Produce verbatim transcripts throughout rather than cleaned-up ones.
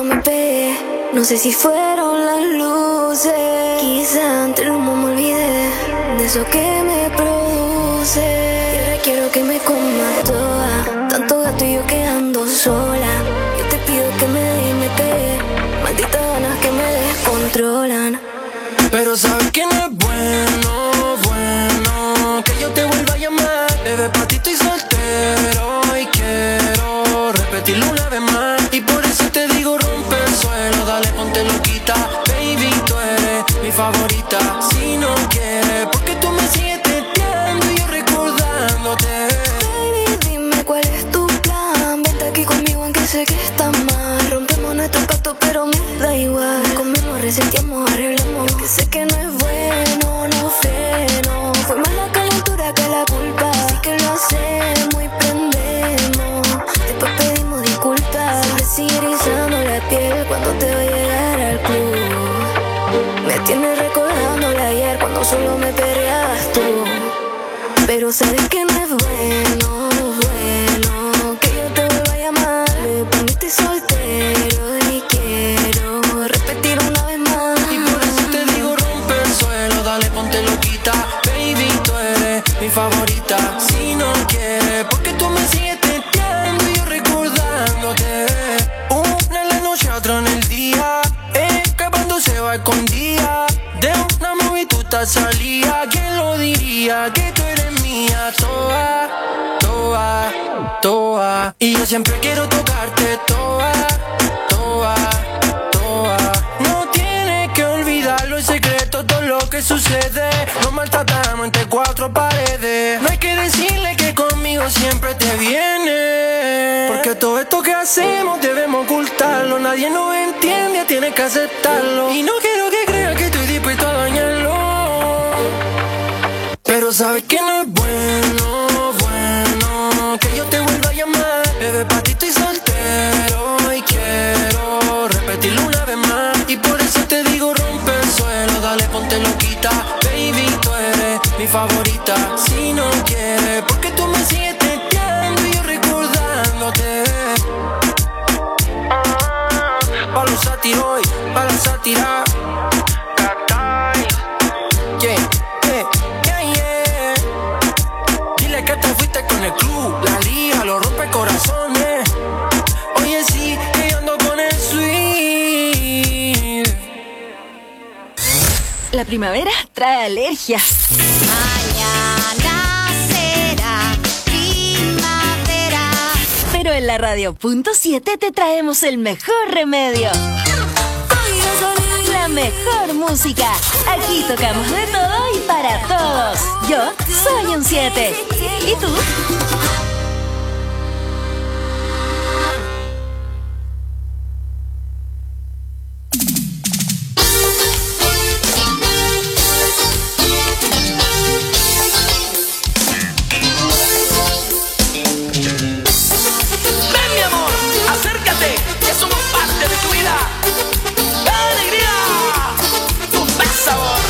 me pegué. No sé si fueron las luces, quizá entre el humo me olvidé de eso que me produce. Y ahora quiero que me coma toda, tanto gato y yo quedando sola. Yo te pido que me des y me pegue, malditas ganas que me descontrolan. Pero sabes que no es bueno, bueno que yo te vuelva a llamar. Bebé, pa' ti estoy soltero y quiero repetirlo una vez más. Y por eso te digo rompe el suelo, dale ponte loquita. Baby, tú eres mi favorita. Si no quieres, porque tú me sigues teteando y yo recordándote. Baby, dime cuál es tu plan. Vente aquí conmigo aunque sé que está mal. Rompemos nuestro pacto pero me da igual. Comemos, resentimos, arreglamos. Que sé que no es bueno, no freno. Fue más la calentura que la culpa. Así que lo hacemos y prendemos. Después pedimos disculpas. Siempre sigue erizando la piel cuando te va a llegar al club. Me tienes recordando el ayer cuando solo me perreabas tú. Pero sabes que no es bueno, bueno que yo te vuelva a llamar. Me poniste soltero y quiero repetir una vez más. Y por eso te digo rompe el suelo, dale ponte loquita. Baby, tú eres mi favorita. Si no quieres, porque tú me sigues teteando y yo recordándote. Una en la noche, otra en el día, escapando se va escondida. De una movie tú estás salida. ¿Quién lo diría? Que tú eres mía, toa, toa, toa. Y yo siempre quiero tocarte, toa, toa, toa. No tienes que olvidarlo, el secreto, todo lo que sucede. Nos maltratamos entre cuatro paredes. No hay que decirle que conmigo siempre te viene, porque todo esto que hacemos debemos ocultarlo. Nadie nos entiende, tienes que aceptarlo. Y no quiero que creas que estoy dispuesto a dañarlo. Pero sabes que no es bueno, bueno que yo te vuelva a llamar. Bebé, pa' ti estoy soltero y quiero repetirlo una vez más. Y por eso te digo rompe el suelo, dale ponte loquita. Baby, tú eres mi favorita. Si no quieres, porque tú me sigues teteando y yo recordándote. Pa' los sátiros hoy, pa' la sátira. Yeah, yeah, yeah, yeah. Dile que te fuiste con el club, la liga, lo rompe corazones. Oye, sí, que yo ando con el sweet. La primavera trae alergia. Mañana será primavera. Pero en la radio punto siete te traemos el mejor remedio. La mejor música. Aquí tocamos de todo y para todos. Yo soy un siete. ¿Y tú? Ven, mi amor, acércate, que somos parte de tu vida. ¡Alegría! ¡Tu buen sabor!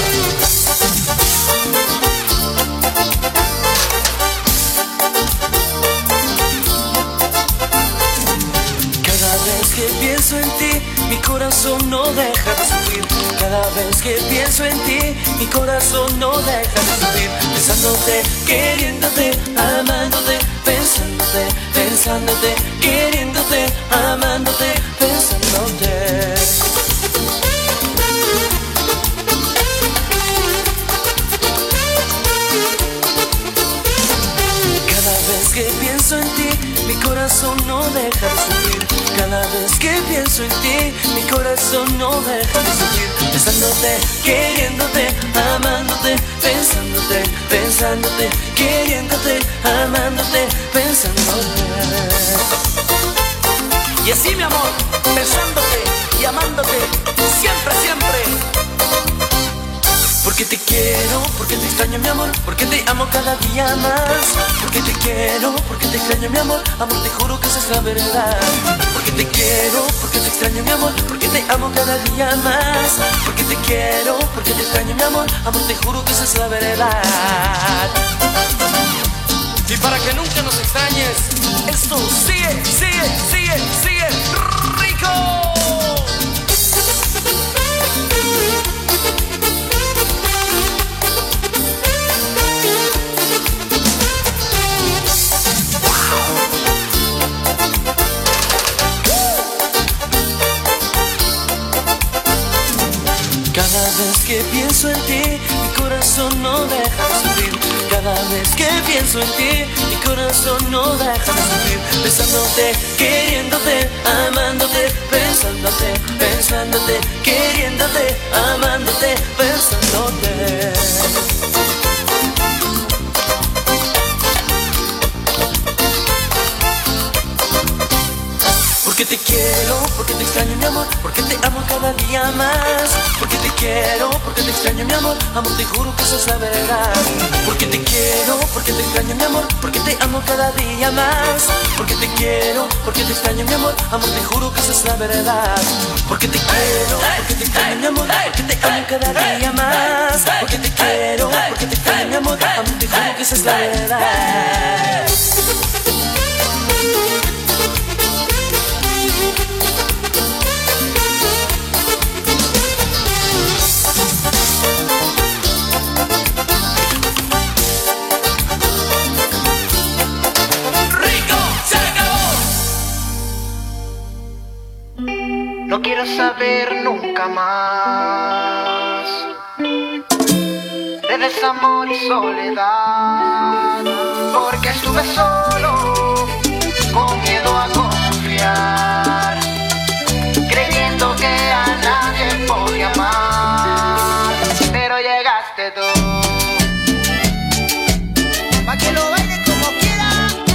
Cada vez que pienso en ti, mi corazón no deja de sufrir. Cada vez que pienso en ti, mi corazón no deja de sufrir. Pensándote, queriéndote, amándote, pensándote, pensándote, queriéndote, amándote, pensándote. Cada vez que pienso en ti, mi corazón no deja de sufrir. Cada vez que pienso en ti, mi corazón no deja de sufrir. Pensándote, queriéndote, amándote, pensándote, pensándote, queriéndote, amándote, pensándote. Y así, mi amor, pensándote y amándote, siempre, siempre. Porque te quiero, porque te extraño, mi amor, porque te amo cada día más. Porque te quiero, porque te extraño, mi amor, amor, te juro que esa es la verdad. Porque te quiero, porque te extraño, mi amor, porque te amo cada día más. Porque te quiero, porque te extraño, mi amor, amor, te juro que esa es la verdad. Y para que nunca nos extrañes, esto sigue, sigue, sigue, sigue rico. Cada vez que pienso en ti, mi corazón no deja de sufrir. Cada vez que pienso en ti, mi corazón no deja de sufrir. Besándote, queriéndote, amándote, pensándote, pensándote, queriéndote, amándote, pensándote. Porque te quiero, porque te extraño mi amor, porque te amo cada día más. Porque te quiero, porque te extraño mi amor, amor te juro que esa es la verdad. Porque te quiero, porque te extraño mi amor, porque te amo cada día más. Porque te quiero, porque te extraño mi amor, amor te juro que esa es la verdad. Porque te quiero, porque te extraño mi amor, porque te amo cada día más. Porque te quiero, porque te extraño mi amor, amor te juro que esa es la verdad. No quiero saber nunca más de desamor y soledad, porque estuve solo, con miedo a confiar, creyendo que a nadie podía amar, pero llegaste tú. Pa' que lo baile como quiera.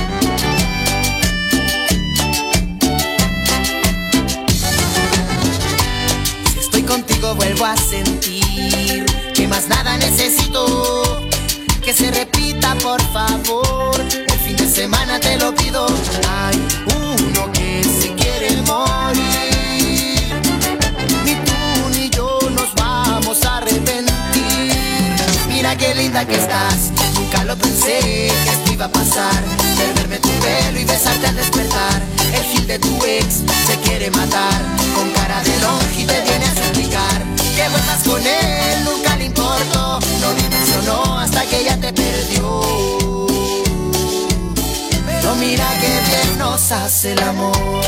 Contigo vuelvo a sentir que más nada necesito, que se repita por favor, el fin de semana te lo pido. Hay uno que se quiere morir, ni tú ni yo nos vamos a arrepentir. Mira qué linda que estás, nunca lo pensé que esto iba a pasar, perderme tu pelo y besarte al despertar. El gil de tu ex se quiere matar, con cara de longe te viene a suplicar que vuelvas con él, nunca le importó, no dimensionó hasta que ella te perdió. Pero mira que bien nos hace el amor.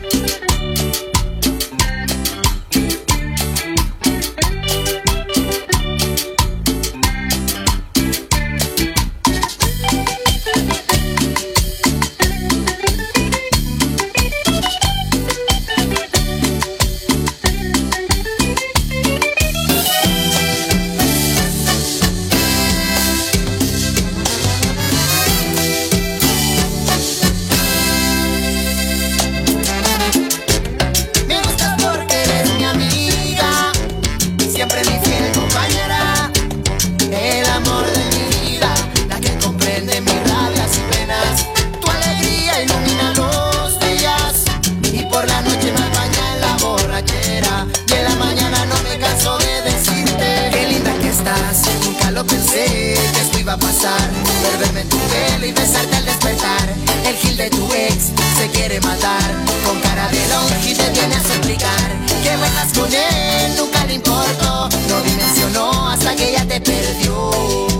Perderme en tu pelo y besarte al despertar. El gil de tu ex se quiere matar, con cara de longe te viene a suplicar que vuelvas con él, nunca le importó, no dimensionó hasta que ella te perdió.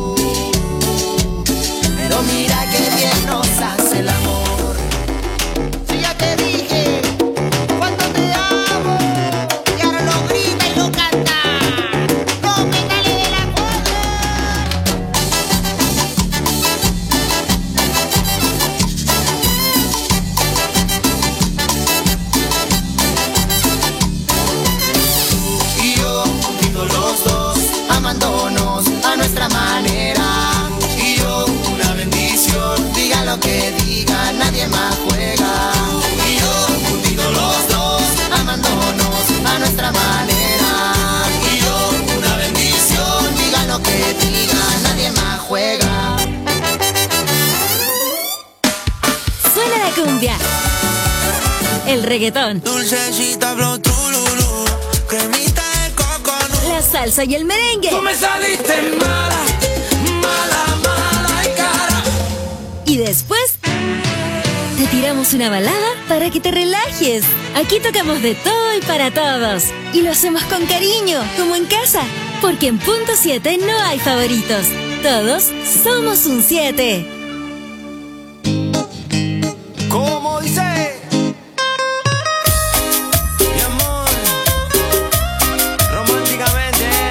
Pero mira que bien nos hace el amor. Si ya te dije cuánto te amo, y ahora lo grita y lo canta. No me sale de la forma. Amándonos a nuestra manera, y yo una bendición, diga lo que diga, nadie más juega. Y yo hundido los dos, amándonos a nuestra manera, y yo una bendición, diga lo que diga, nadie más juega. Suena la cumbia, el reggaetón, Dulcecita flow trululú, cremita de coconut, la salsa y el merengue. Tú me saliste mala, mala, mala y cara. Y después te tiramos una balada para que te relajes. Aquí tocamos de todo y para todos. Y lo hacemos con cariño, como en casa. Porque en Punto siete no hay favoritos. Todos somos un siete. ¿Cómo dice? Mi amor, románticamente.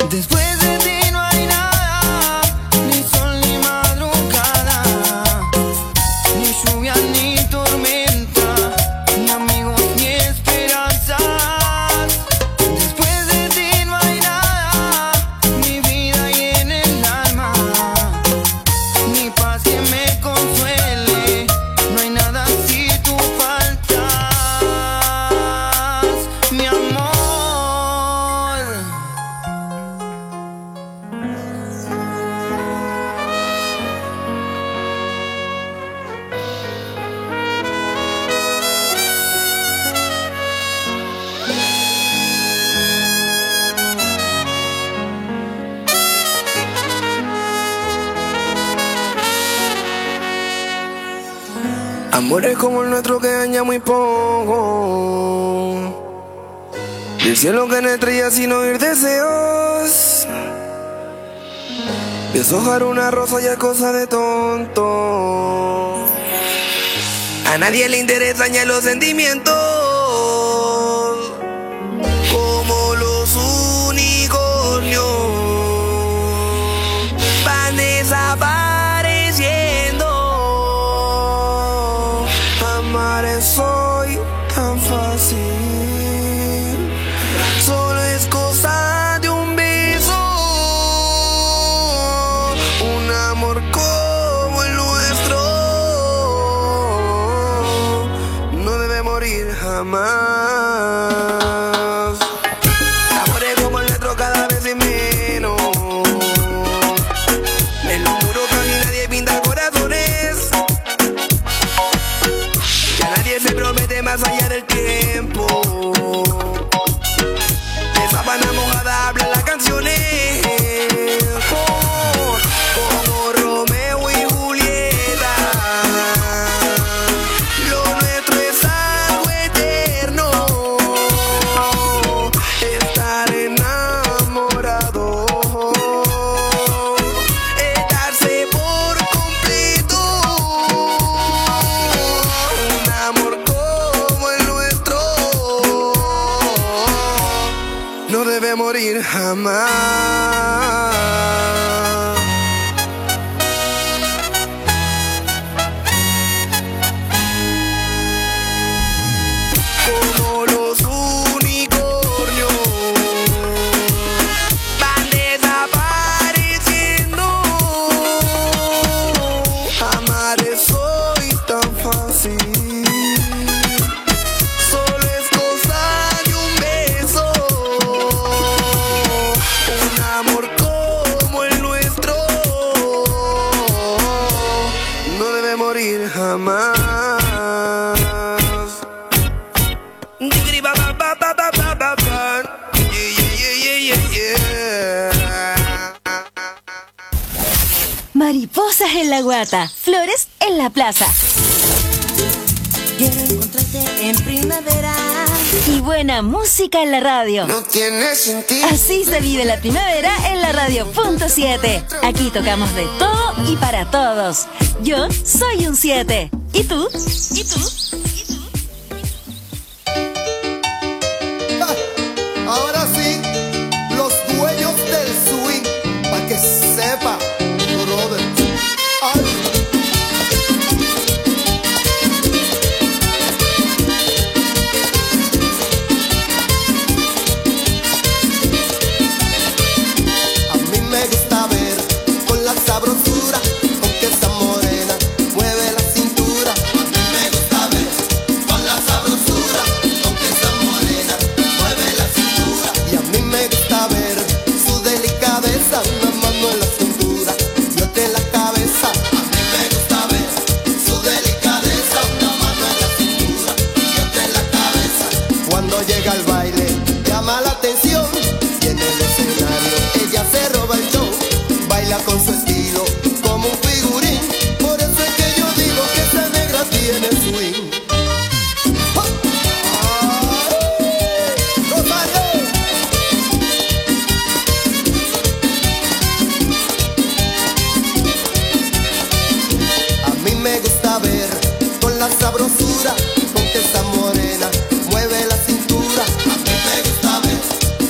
Después de ti no hay nada, ni sol ni madrugada, ni lluvia ni tormenta, ni amigos ni esperanzas. Después de ti no hay nada, mi vida y en el alma, ni paz que me consuele, no hay nada si tú faltas, mi amor. Amores como el nuestro que daña muy poco, del cielo que no estrellas sin oír deseos, deshojar una rosa ya es cosa de tonto. A nadie le interesan ya los sentimientos, como los unicornios van desapareciendo. Amar es hoy tan fácil, solo es cosa de un beso. Un amor como el nuestro no debe morir jamás. Amores como el nuestro cada vez es menos, en lo oscuro casi nadie pinta corazones, ya nadie se promete más allá del tiempo. De sábana mojada hablan las canciones, oh, como Romeo y Julieta. Lo nuestro es algo eterno, estar enamorado, es darse por completo. Un amor como el nuestro no debe morir jamás. Como los unicornios van desapareciendo. Amar es hoy tan fácil, solo es cosa de un beso. Un amor como el nuestro no debe morir jamás. Mariposas en la guata, flores en la plaza Quiero encontrarte en primavera. y buena música en la radio. No tiene sentido. Así se vive la primavera en la radio punto siete. Aquí tocamos de todo y para todos. Yo soy un siete. ¿Y tú? ¿Y tú? Ah, ahora sí, los dueños del swing, pa' que sepa, brother. Ay. A mí me gusta ver con la sabrosura con que esa morena mueve la cintura. A mí me gusta ver con la sabrosura con que esa morena mueve la cintura. Y a mí me gusta ver su delicadeza, una mano en la cintura y otra en la cabeza. A mí me gusta ver su delicadeza, una mano en la cintura y otra en la cabeza. Cuando llega al baile llama la atención y en el escenario ella se roba el show. Baila con su estilo como un figurín, por eso es que yo digo que esa negra tiene swing. ¡Ja! ¡Ay! ¡Gózale! A mí me gusta ver con la sabrosura con que esa morena mueve la cintura. A mí me gusta ver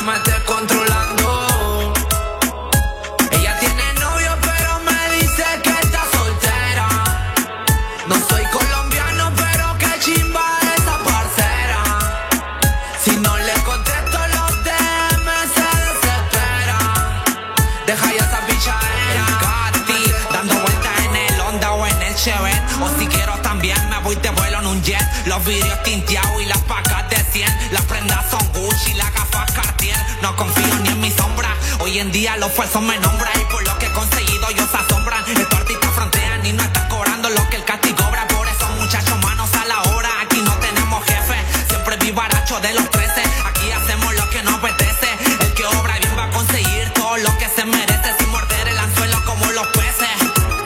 no me estés controlando. Ella tiene novio pero me dice que está soltera. No soy colombiano pero qué chimba esa parcera. Si no le contesto los D M se desespera. Deja ya esa pichadera. Gatti, dando vueltas en el Honda o en el Chevette. O si quiero también me voy te vuelo en un jet. Los vidrios tinteados y las pacas de cien. Las prendas son Gucci, las gafas Cartier. No confío ni en mi sombra. Hoy en día los falsos me nombran. Y por lo que he conseguido ellos se asombran. Estos artistas frontean y no están cobrando lo que el Casti cobra. Por eso muchachos manos a la obra. Aquí no tenemos jefe. Siempre vivaracho de los trece. Aquí hacemos lo que nos apetece. El que obra bien va a conseguir todo lo que se merece. Sin morder el anzuelo como los peces.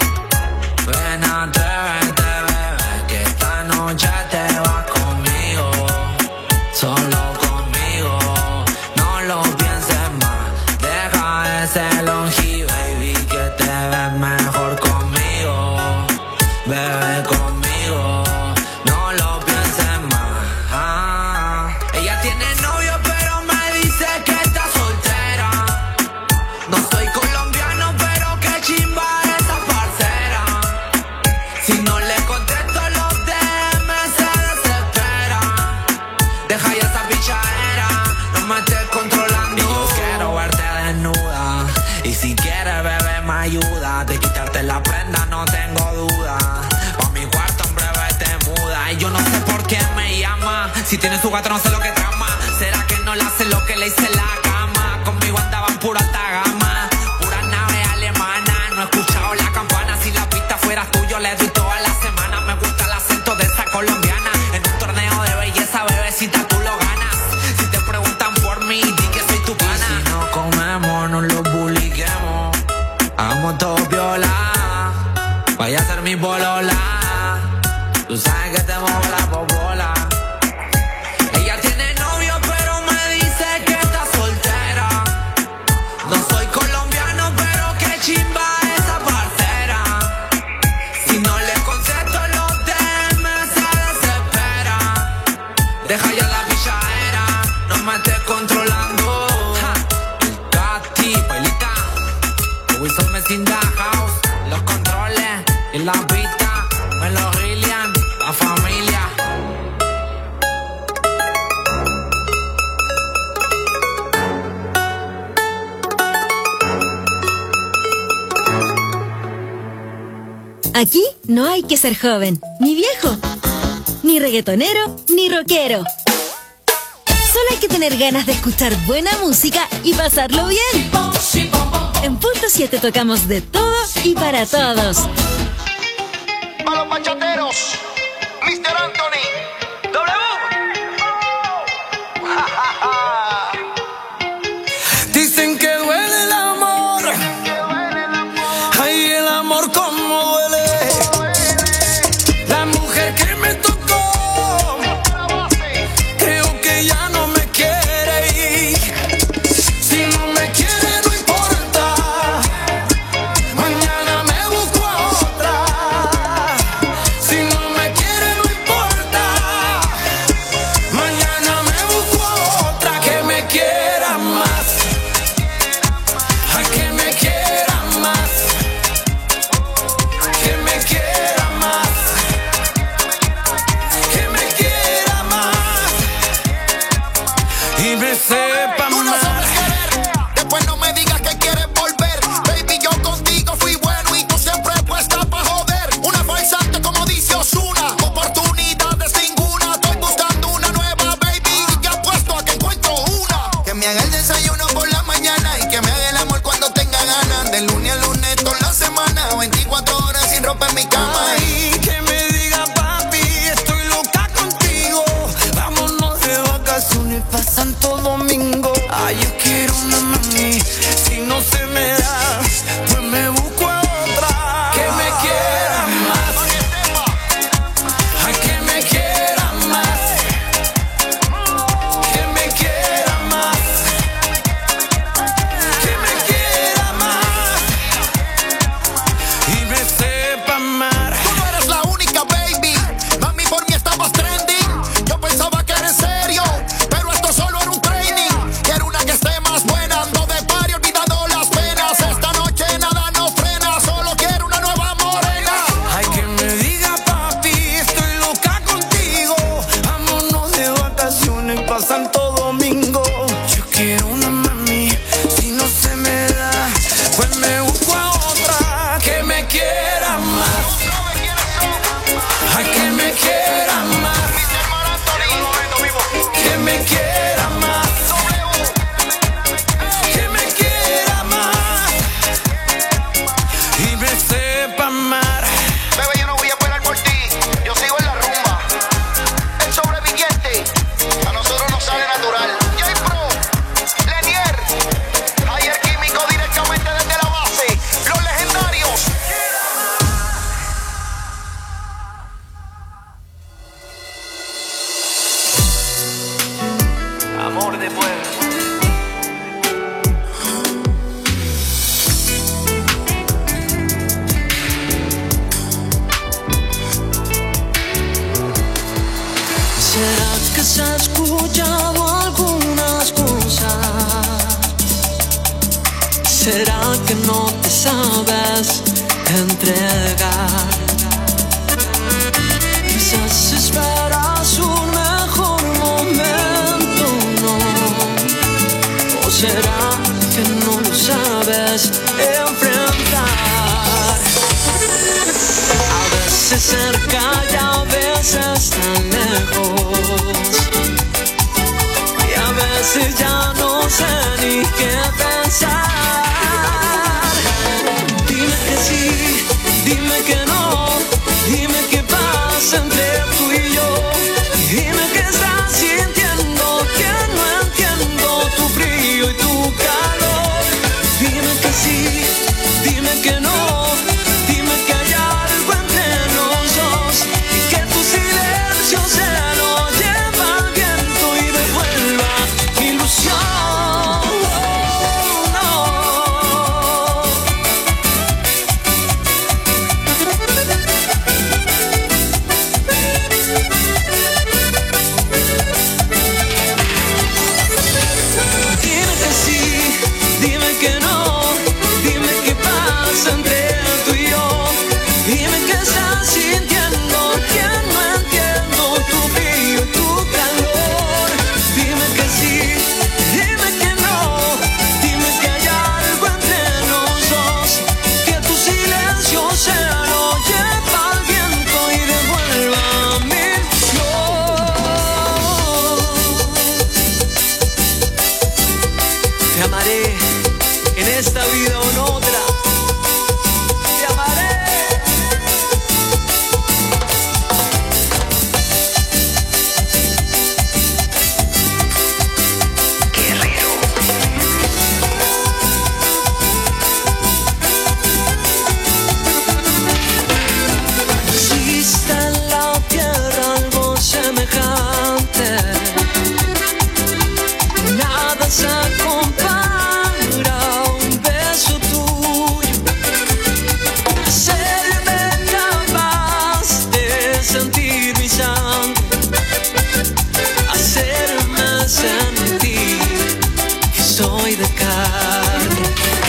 Ven, atrévete, bebé, que esta noche te vas conmigo. Solo conmigo, no lo pienses más. Deja ese longi, baby, que te ves mejor conmigo. Bebe conmigo, no lo pienses más. Ah, ella tiene novio pero me dice que está soltera. No soy colombiano pero qué chimba esa parcera. Si no le contesto los D M se desespera. Deja ya esa pichadera, no me estés controlando. Y yo quiero verte desnuda. Y si quieres bebé me ayuda. De quitarte la prenda no tengo duda. Pa' mi cuarto en breve te muda. Y yo no sé por qué me llama. Si tiene su gato no sé lo que trama. ¿Será que no le hace lo que le hice en la cama? Conmigo andaban pura alta gama. Pura nave alemana. No he escuchado la campana. Si la pista fuera tuyo le doy toda la semana. Me gusta el acento de esa colombiana. En un torneo de belleza, bebecita, tú lo ganas. Si te preguntan por mí, di que soy tu pana. Y si no comemos, no lo publiquemos. Hagamos todo viola. Vaya a ser mi bolola. Tú sabes que te muevo la popola. Ella tiene novio pero me dice que está soltera. No soy colombiano pero qué chimba esa parcera. Si no le contesto los D M se desespera. Deja ya la pichadera, no me estés controlando. Ja. El Casti, bailita. Wilson me sin the house. Los controles y la pista. Me lo Rillian, la familia. Aquí no hay que ser joven, ni viejo, ni reggaetonero, ni rockero. Solo hay que tener ganas de escuchar buena música y pasarlo bien. En Punto siete tocamos de todo y para todos. Para los bachateros, mister Anthony. W. Dicen que duele el amor. Ay, el amor como duele. La mujer que me tocó, creo que ya no me quiere ir. Si no me quiere no importa. Mañana me busco a otra. Si no me quiere no importa. Mañana me busco a otra que me quiera más. A que me quiera más. Que me quiera más. Que me quiera más. Y me sepa Tú no más. sabes querer, después no me digas que quieres volver. Baby, yo contigo fui bueno y tú siempre puesta pa' joder. Una farsante como dice Ozuna, oportunidades ninguna. Estoy buscando una nueva, baby, y ya apuesto a que encuentro una. Que me haga el desayuno por la mañana y que me haga el amor cuando tenga ganas. De lunes a lunes toda la semana, veinticuatro horas sin ropa en mi cama. Ay, que me diga papi, estoy loca contigo. Vámonos de vacaciones pa' Santo Domingo. Ay, yo quiero una mami. Si no se me da, pues me busco a otra. Que me quiera más. Ay, que me quiera más. Que me quiera más. Que me quiera más. Y me sepa amar. Tú no eres la será que no te sabes entregar? Quizás esperas un mejor momento, ¿no? ¿O será que no lo sabes enfrentar? A veces cerca y a veces tan lejos, y a veces ya no sé ni qué pensar. Dime que sí, dime que no, dime qué pasa entre tú y yo. Dime que estás sintiendo, que no entiendo tu frío y tu calor. Dime que sí, dime que no, dime que hay algo entre los dos y que tu silencio se lo lleva al viento y devuelva mi ilusión. Oh, no. Dime que sí, dime que no, dime qué pasa entre tú y yo. Dime que estás sintiendo, que no entiendo tu frío y tu calor. Dime que sí, dime que no, dime que hay algo entre los dos, que tu silencio se lo lleva al viento y devuelva mi flor. Te amaré en esta vida o en otra. Te amaré. Existe en la tierra algo semejante. Nada se compara a un beso tuyo. Hacerme capaz de sentir mi sangre, hacerme sentir que soy de carne.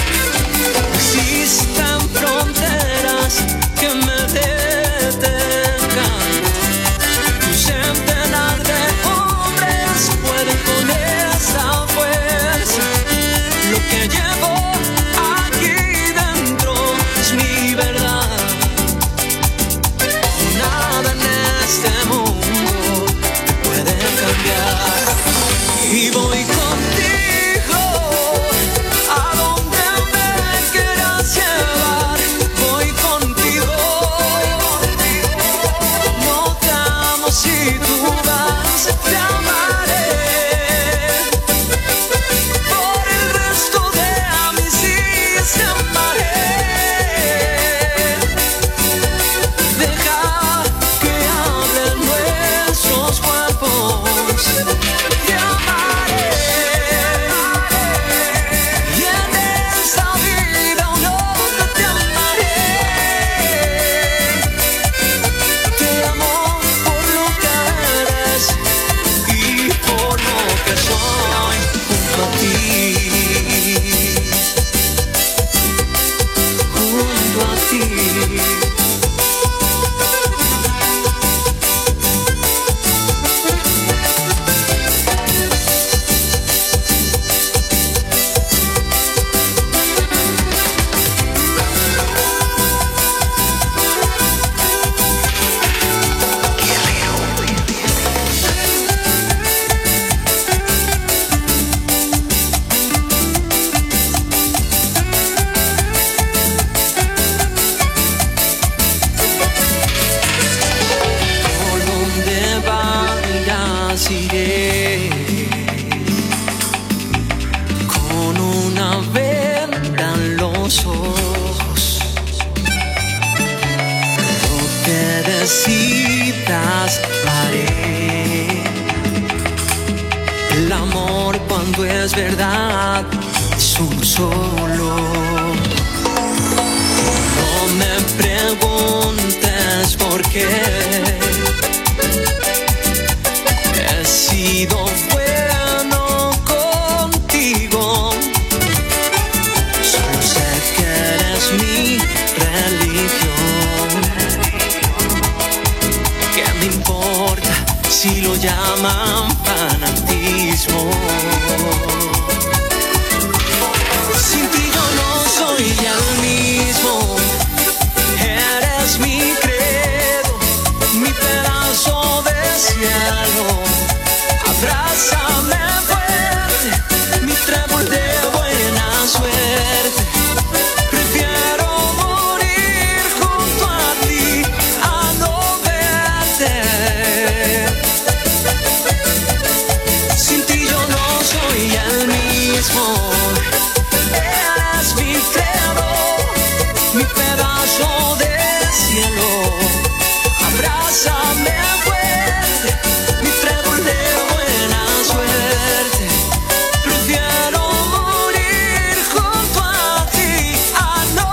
Existen fronteras que me detengan. Un centenar de hombres pueden con esa fuerza. Lo que llevo aquí dentro es mi verdad. Nada en este mundo te puede cambiar. Y voy contigo a donde me quieras llevar. Voy contigo. No te amo si tú vas, te amaré. Por el resto de mis días te amaré. Deja que hablen nuestros cuerpos. Te amaré. Y en esta vida un hombre te amaré. Te amo por lo que eres y por lo que soy junto a ti. Junto a ti. Por donde vayas iré, con una venda en los ojos. Lo que decidas haré. El amor cuando es verdad es uno solo. No me preguntes por qué. He sido bueno contigo. Solo llaman fanatismo. Sin ti yo no soy el mismo. Eres mi credo, mi pedazo de cielo. Abrázame fuerte, mi trébol de buena suerte. Prefiero morir junto a ti a no verte. Sin ti yo no soy el mismo. Eres mi credo, mi pedazo de cielo. Abrázame fuerte, mi trébol de buena suerte. Prefiero morir junto a ti a no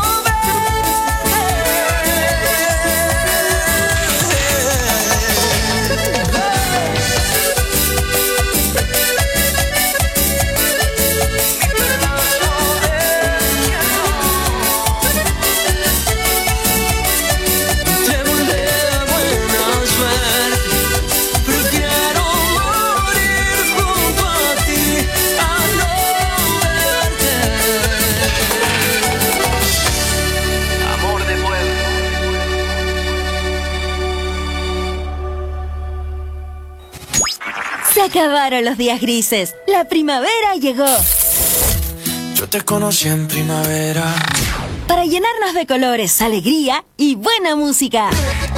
Se acabaron los días grises. La primavera llegó. Yo te conocí en primavera. Para llenarnos de colores, alegría y buena música.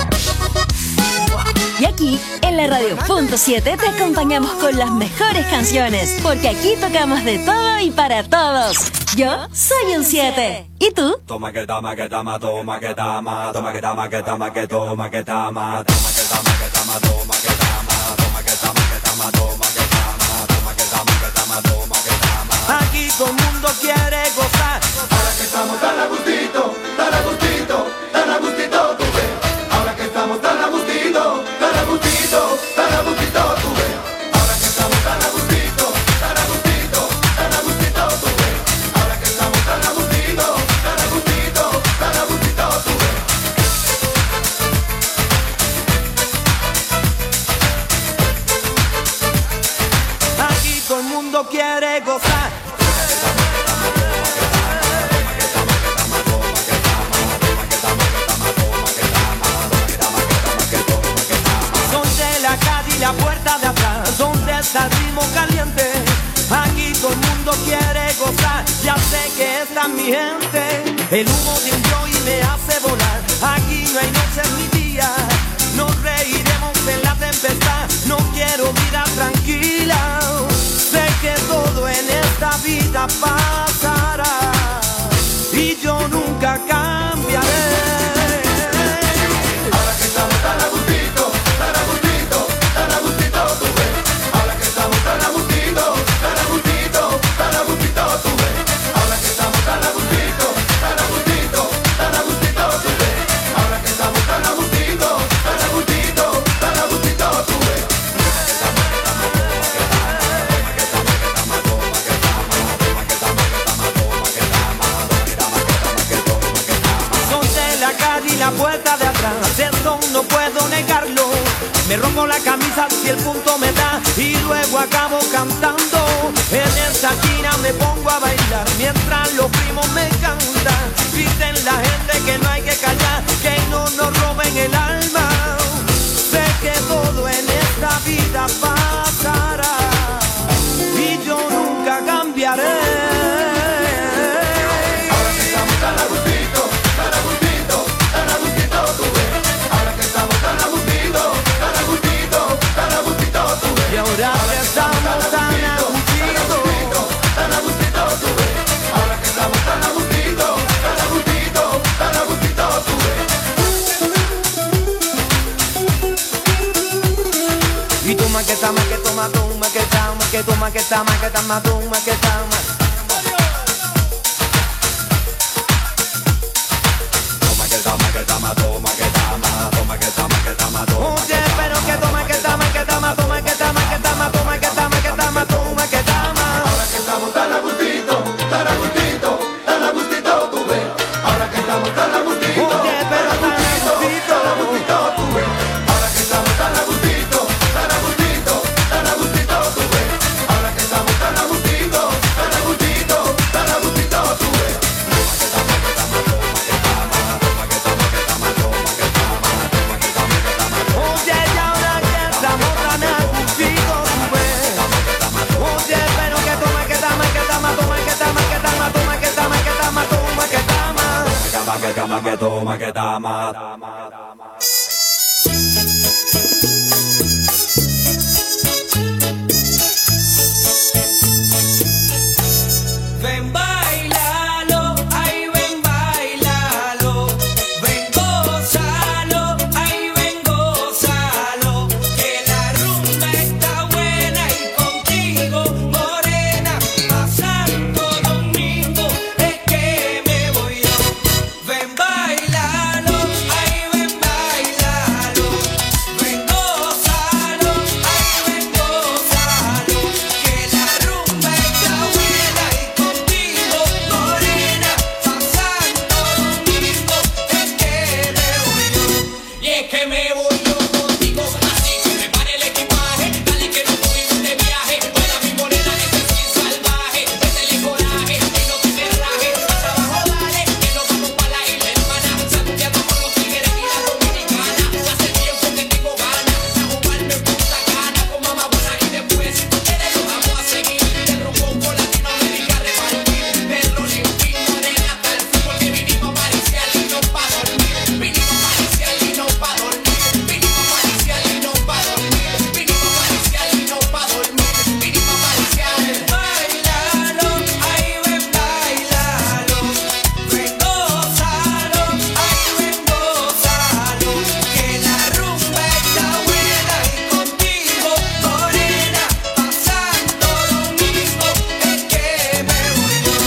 Y aquí, en la Radio Punto siete, te acompañamos con las mejores canciones. Porque aquí tocamos de todo y para todos. Yo soy un siete. ¿Y tú? Toma que toma que toma, toma que toma, toma que toma que toma que toma que toma, toma que toma que toma, toma que toma, toma que toma que toma, toma que toma, toma que toma que toma, toma que toma. Aquí todo el mundo quiere gozar. Ahora que estamos tan a gustito, tan a gustito, tan a gustito, tú ves. Ahora que estamos tan a gustito, tan a gustito, tan a gustito, tú ves. Ahora que estamos tan a gustito, tan a gustito, tan a gustito, tú ves. Ahora que estamos tan a gustito, tan a gustito, tan a gustito, tú ves. Aquí todo el mundo quiere gozar. Son de la calle y la puerta de atrás, donde está el ritmo caliente. Aquí todo el mundo quiere gozar, ya sé que está mi gente. El humo de un joy me hace volar. Aquí no hay noches ni días, nos reiremos en la tempestad. No quiero vida tranquila, sé que todo en esta vida pasará y yo nunca cambiaré. Ahora que estamos tan a gustito, tan a gustito, tan a gustito, tú ves. Ahora que estamos tan a gustito, tan a gustito, tan a gustito, tú ves. Ahora que estamos tan a gustito, tan a gustito, tan a gustito, tú ves. Ahora que estamos tan a gustito, tan a gustito, tan a gustito, tú ves. Son de la calle y la puerta de atrás, eso no puedo negarlo. Me rompo la camisa si el punto me da y luego acabo cantando. En esta esquina me pongo a bailar mientras los primos me cantan. Dicen la gente que no hay que callar, que no nos roben el alma. Sé que todo en esta vida pasará y yo nunca cambiaré. Ahora que estamos tan a gustito, tan a gustito, tan a gustito, tú ves. Ahora que estamos tan a gustito, tan a gustito, tan a gustito, tú ves. Y ahora que estamos tan a gustito, tan a gustito, tú ves. Ahora que estamos tan a gustito, tan a gustito, tan a gustito, tú ves. y toma que toma que toma toma que toma que toma que toma que toma toma que toma. Toma que toma que toma, toma que toma, toma que toma que toma, toma. Oye, pero que toma que toma que toma toma que toma que toma toma que toma que toma toma que toma. Ahora que estamos tan a gustito, tan a gustito, tan a gustito, tú ves. Ahora que estamos tan a gustito, Oye, pero tan a gustito, tan a gustito, tú ves. Ahora que estamos tan a gustito, tan a gustito, maqueta, maqueto, maqueta, ma. Ven, bailalo, ay, ven, bailalo. Ven, gózalo, ay, ven, gózalo. Que la rumba está buena y contigo, morena, a Santo Domingo es que me voy yo. Ven, bailalo, ay, ven, bailalo. Ven, gózalo, ay, ven, gózalo. Que la rumba está buena y contigo, morena, a Santo Domingo es que me voy yo. Y es que me voy yo contigo, así que prepare el equipaje, dale que nos fuimos de viaje. Baila mi morena, que soy salvaje, métele coraje y no te me rajes. Más abajo dale, que nos vamos pa' la isla hermana, sacudiendo con los tigres y la dominicana. Hace tiempo que tengo ganas de jugarme en Punta Cana con mamá buena y después, si tú quieres lo vamos a seguir. Del rumbo Latinoamérica repartir, del rolling pin morena hasta el fútbol, que vinimos a mariciar y no pa' dormir. Vinimos a mariciar y no pa' dormir. Vinimos a mariciar y no pa' dormir. Vinimos a mariciar y no pa' dormir. Vinimos a mariciar. Bailalo, ay, ven, bailalo. Ven, gózalo, ay, ven, gózalo. Que la rumba está buena y contigo, morena, a Santo Domingo es que me voy yo.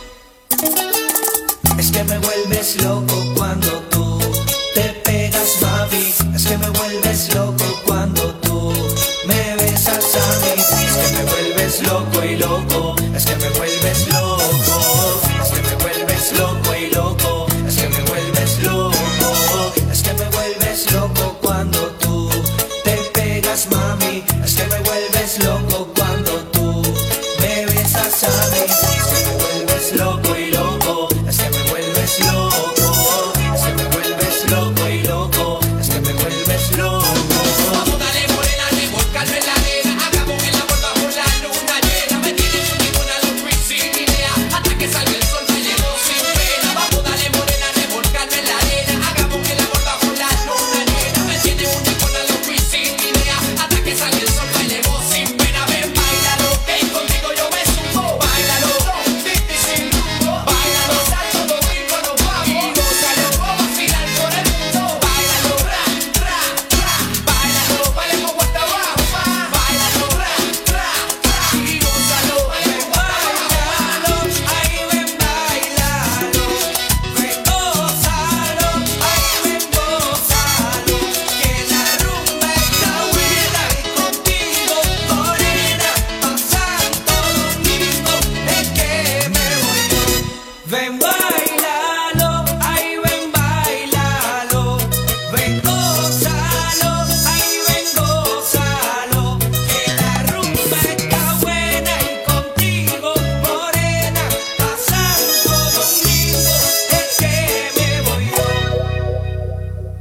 Es que me vuelves loco cuando tú te pegas, mami. Es que me vuelves loco cuando tú me besas a mí. Es que me vuelves loco y loco. Es que me vuelves loco. Es que me vuelves loco y loco. Es que me vuelves loco. Es que me vuelves loco cuando tú te pegas, mami. Es que me vuelves loco cuando tú me besas a mí. Es que me vuelves loco y loco. Es que me vuelves loco. Es que me vuelves loco y loco. Es que me vuelves loco. Vamos, dale, morena, revolcarlo en la arena. Hagamos el amor bajo la luna llena. Me tienes un limón a los Luis y Guinea. Hasta que salga el sol, bailemos sin pena. Vamos, dale, morena, revolcarlo en la arena. Hagamos el amor bajo la luna llena. Me tienes un limón a los Luis y Guinea. Hasta que salga el sol, bailemos sin pena. Ven, bailalo, que contigo yo me subo. Bailalo, sí, sí, sí. Bailalo, Santo Domingo nos vamos. Y gózalo, vamos a vacilar por el mundo. Bailalo, ra, ra, ra. Bailalo, bailemos hasta abajo. Bailalo, ra, ra, ra. Y gózalo, ven, bailalo, ay, ven, bailalo. Ven, gózalo, ay, ven, gózalo. Que la rumba está buena y contigo, morena, a Santo Domingo es que me voy yo. Ven, bailalo, ay, ven, bailalo. Ven, gózalo, ay, ven, gózalo. Que la rumba está buena y contigo, morena, a Santo Domingo es que me voy yo.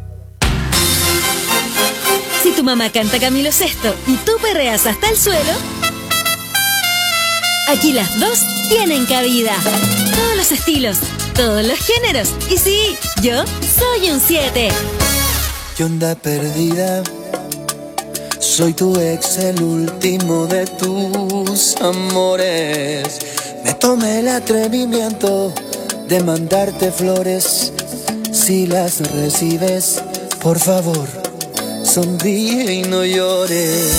Si tu mamá canta Camilo Sesto y tú perreas hasta el suelo, aquí las dos tienen cabida. Todos los estilos, todos los géneros. Y sí, yo soy un siete. ¿Qué onda perdida? Soy tu ex, el último de tus amores. Me tomé el atrevimiento de mandarte flores. Si las recibes, por favor, sonríe y no llores.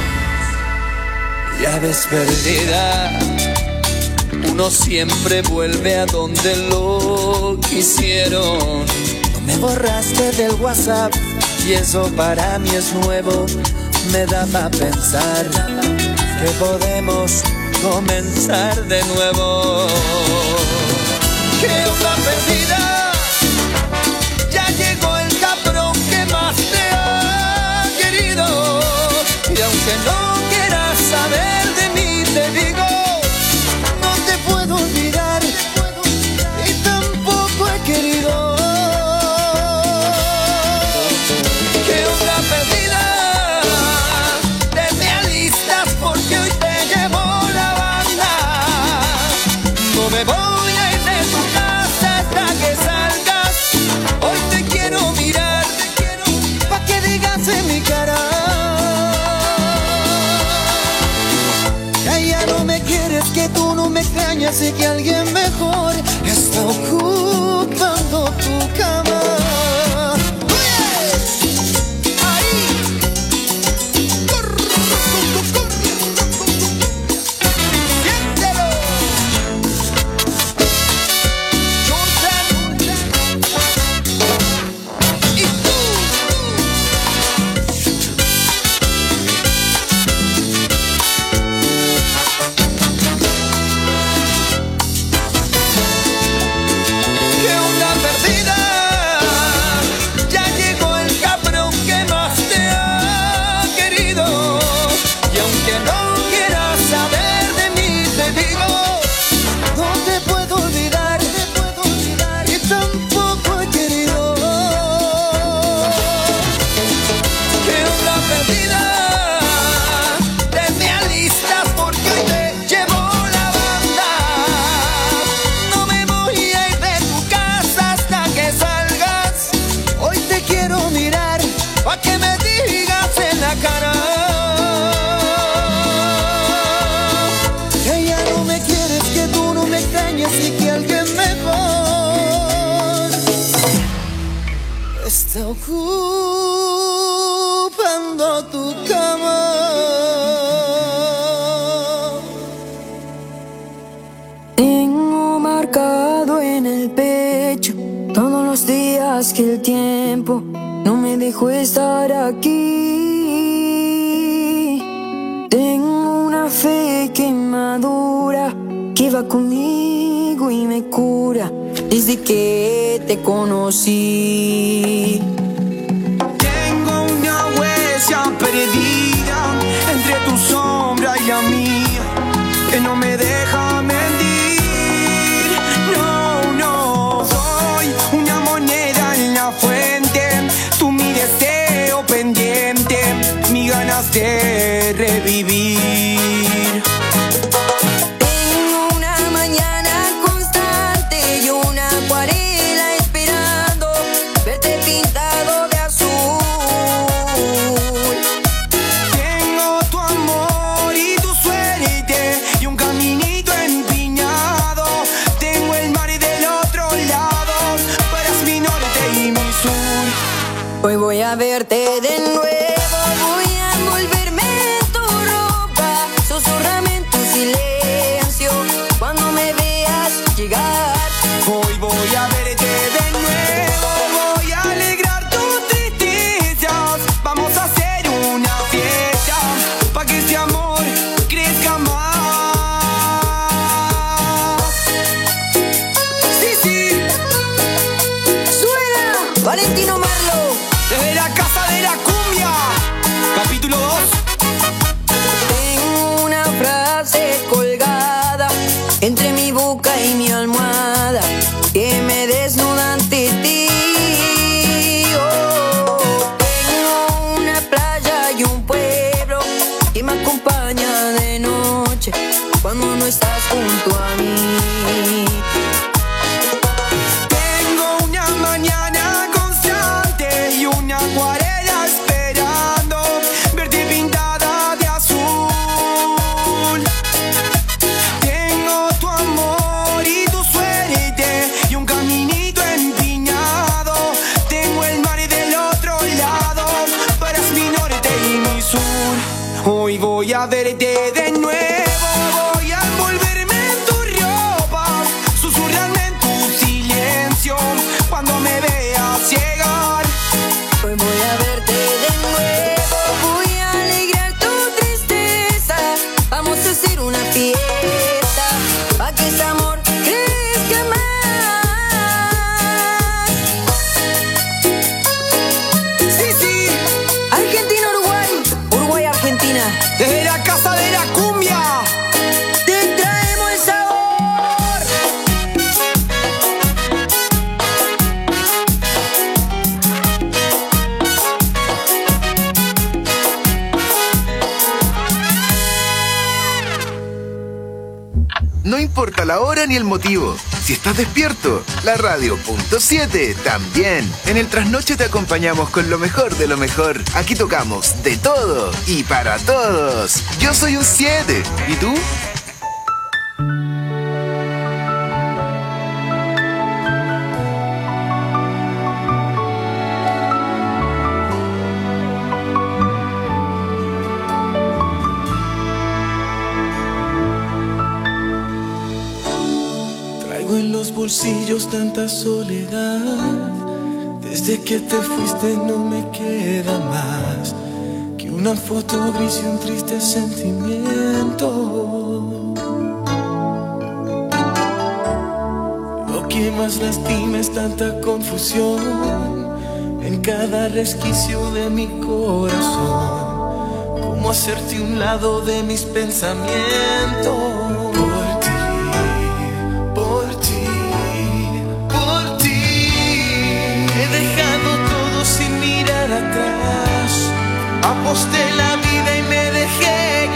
Ya ves, perdida, uno siempre vuelve a donde lo quisieron. No me borraste del WhatsApp y eso para mí es nuevo. Me da pa' pensar que podemos comenzar de nuevo. ¿Qué onda perdida? Ya llegó el cabrón que más te ha querido. Y aunque no quieras saber de mí, te digo, no te puedo olvidar y tampoco he querido. ¿Qué onda perdida? Te me alistas porque hoy te llevo la banda. No me voy a ir de tu casa hasta que salgas no me extrañas, sé que alguien mejor está ocupando tu cama. Está ocupando tu cama. Tengo marcado en el pecho todos los días que el tiempo no me dejó estar aquí. Tengo una fe que madura, que va conmigo y me cura desde que te conocí. Tengo una huella perdida entre tu sombra y la mía, que no me deja mentir. No, no, soy una moneda en la fuente, tú mi deseo pendiente, mis ganas de revivir. Hoy voy a verte de nuevo, voy a envolverme en tu ropa, susurrame en tu silencio cuando me veas llegar. Hoy voy a verte de nuevo, voy a alegrar tus tristezas, vamos a hacer una fiesta pa' que este amor crezca más. Sí, sí, suena Valentino Marlo. Desde la casa de la cumbia, capítulo dos. Tengo una frase colgada entre mi boca y mi almohada que me desnuda ante ti. Oh, tengo una playa y un pueblo que me acompaña de noche cuando no estás junto a mí. Acuarela esperando verte pintada de azul. Tengo tu amor y tu suerte y un caminito empinado. Tengo el mar del otro lado, paras mi norte y mi sur. Hoy voy a verte de nuevo, voy a envolverme en tu ropa, susurrarme en tu silencio cuando me veas llegar. Hoy voy a verte de nuevo, voy a alegrar tu tristeza, vamos a hacer una fiesta pa' que este amor crezca más. Sí, sí, Argentina, Uruguay, Uruguay, Argentina. desde la casa de la cumbia te traemos el sabor. No importa la hora ni el motivo. Si estás despierto, la radio punto siete también. En el trasnoche te acompañamos con lo mejor de lo mejor. Aquí tocamos de todo y para todos. Yo soy un siete. ¿Y tú? Traigo en los bolsillos tanta soledad. Desde que te fuiste no me queda más que una foto gris y un triste sentimiento. Lo que más lastima es tanta confusión en cada resquicio de mi corazón. Cómo hacerte un lado de mis pensamientos. Por ti, por ti, por ti. He dejado todo sin mirar atrás. Aposté la vida y me dejé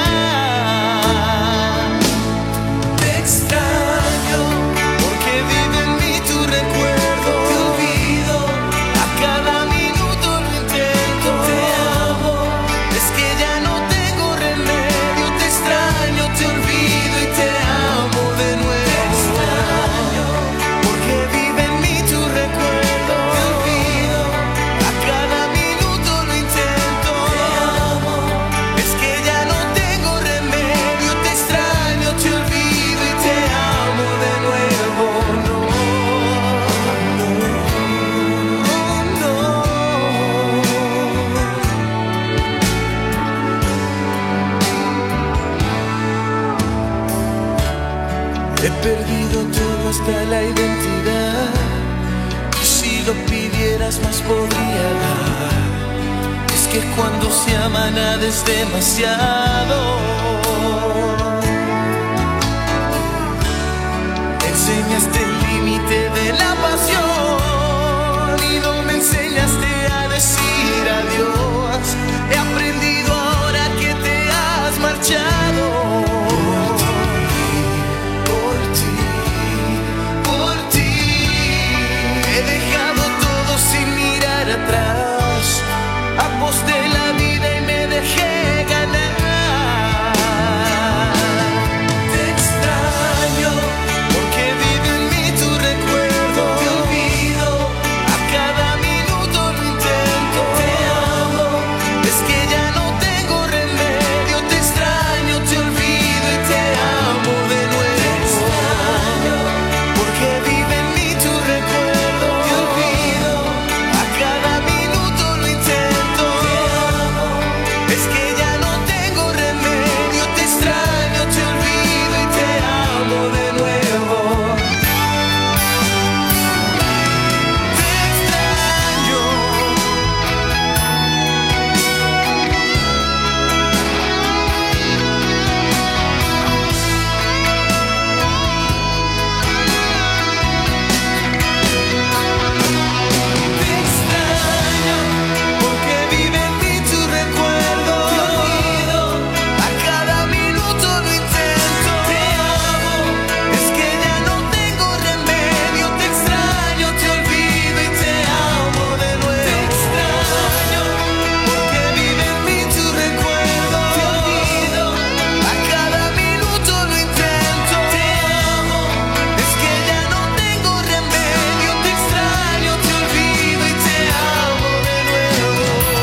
ganar. Te extraño porque vive en mí tu recuerdo. Te olvido, a cada minuto lo intento. Te amo, es que ya no tengo remedio. Te extraño, te olvido y te amo de nuevo. Te extraño porque vive en mí tu recuerdo. Te olvido, a cada minuto lo intento. Te amo, es que ya no tengo remedio. Te extraño, te olvido y te amo de nuevo. No, no, no. He perdido todo hasta la identidad. Y si lo pidieras más podría dar. Es que cuando se ama nada es demasiado. Enseñaste el límite de la pasión y no me enseñaste a decir adiós. He aprendido ahora que te has marchado. Por ti, por ti, he dejado todo sin mirar atrás. Aposté la vida y me dejé ganar. Te extraño porque vive en mí tu recuerdo. Te olvido, a cada minuto lo intento. Te amo, es que ya no tengo remedio. Te extraño, te olvido y te amo de nuevo. Te extraño porque vive en mí tu recuerdo. Te olvido, a cada minuto lo intento. Te amo, es que ya no tengo remedio. Te extraño, te olvido y te amo de nuevo. Te extraño. Te extraño porque vive en mí tu recuerdo. Te olvido, a cada minuto lo intento. Te amo, es que ya no tengo remedio. Te extraño, te olvido y te amo de nuevo. Te extraño porque vive en mí tu recuerdo. Te olvido, a cada minuto lo intento. Te amo, es que ya no tengo remedio. Te extraño, te olvido y te amo de nuevo.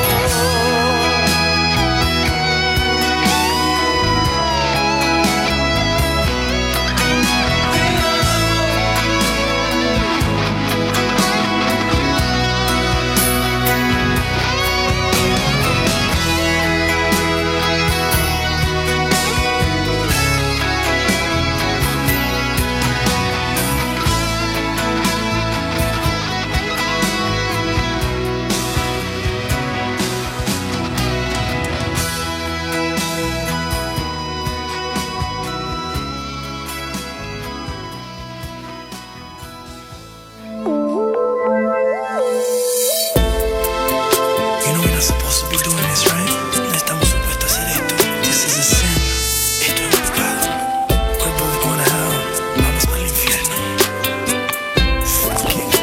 You know we're not supposed to be doing this, right? No estamos supuestos a hacer esto. This is a sin. Esto es un pecado. Cuerpo de condenado. Vamos al infierno. Fucking.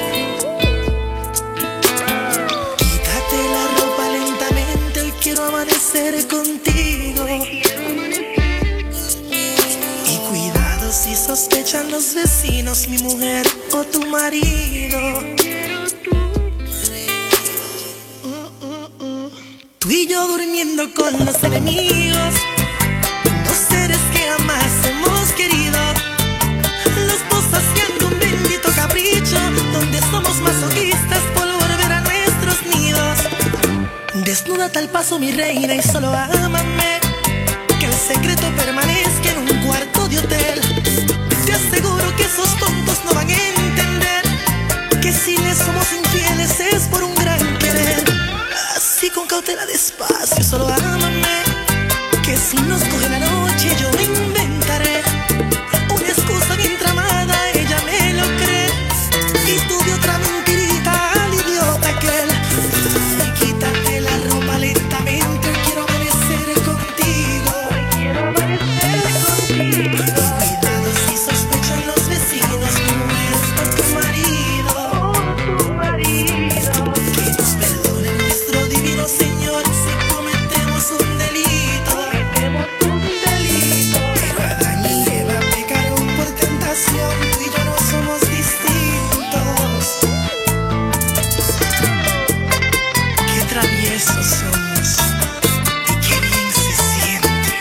Quítate la ropa lentamente. Hoy quiero amanecer contigo. Y cuidado si sospechan los vecinos, mi mujer o tu marido. Tú y yo durmiendo con los enemigos, dos seres que jamás hemos querido, los dos haciendo Desnúdate al paso, mi reina, y solo ámame. Que el secreto permanezca en un cuarto de hotel. Te aseguro que esos tontos no van a entender que si les somos infieles es por un gran querer. Así con cautela, despacio, solo ámame. Que si nos coge la noche yo me inventaré una excusa bien tramada, ella me lo cree. Y tú de otra mentirita al idiota aquel. Ay, quítate la ropa lentamente, quiero amanecer contigo. Quiero amanecer contigo. Cuidado si sospechan los vecinos, tú eres por tu marido. Por tu marido. Que nos perdone nuestro divino Señor si cometemos un delito. Cometemos un delito. Pero Adán y Eva pecaron por tentación, tú y yo no somos distintos. Qué traviesos somos y qué bien se siente.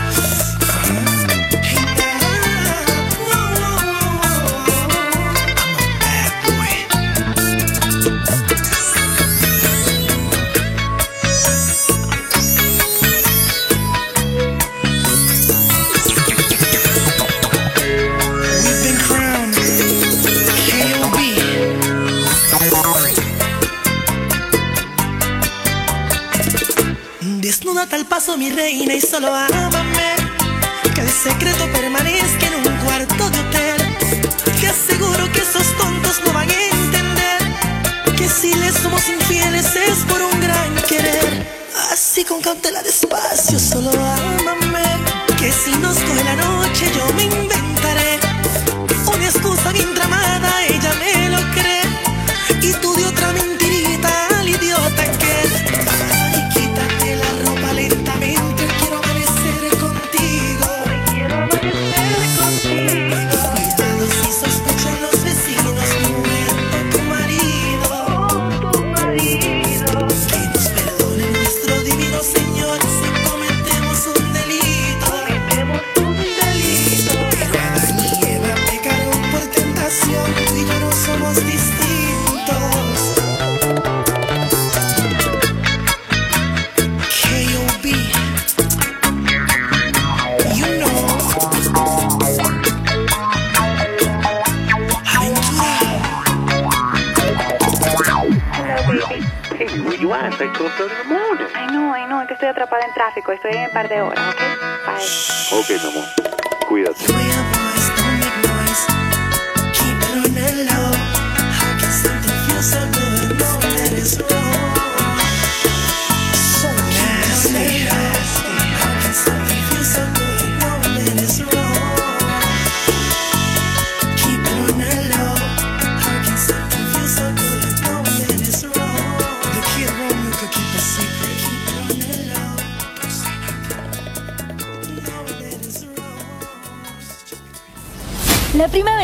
We've been crowned K O B. Desnúdate al paso, mi reina, y solo ámame. Que el secreto permanezca en un cuarto de hotel. Te aseguro que esos tontos no van a entender que si les somos infieles es por un gran querer. Así con cautela, despacio, solo ámame. Que si nos coge la noche yo me inventaré una excusa bien tramada, ella me lo cree. Y tú de otra mentirita al idiota que. Ay, quítate la ropa lentamente, quiero amanecer contigo. Quiero amanecer contigo. Cuidado si sospechan los vecinos, tú eres tu marido. Tu marido. Que nos perdone nuestro divino Señor si cometemos un delito. Cometemos un delito. Pero Adán y Eva pecaron por tentación, tú y yo no somos distintos. K O B. You know. Hey, where you at? It's like twelve thirty in the morning. Ay, no, ay, no, es que estoy atrapada en tráfico. Estoy en un par de horas, ¿ok? Bye. Ok, mi amor. Cuídate. Don't make noise. Keep it on the low. How can something feel so good knowing that it's wrong? So nasty. How can something feel so good knowing that it's wrong? Keep it on the low. How can something feel so good knowing that it's wrong? The kid Romeo could keep a secret. Keep it on the low. Don't say nothing. Knowing that it's wrong. La primavera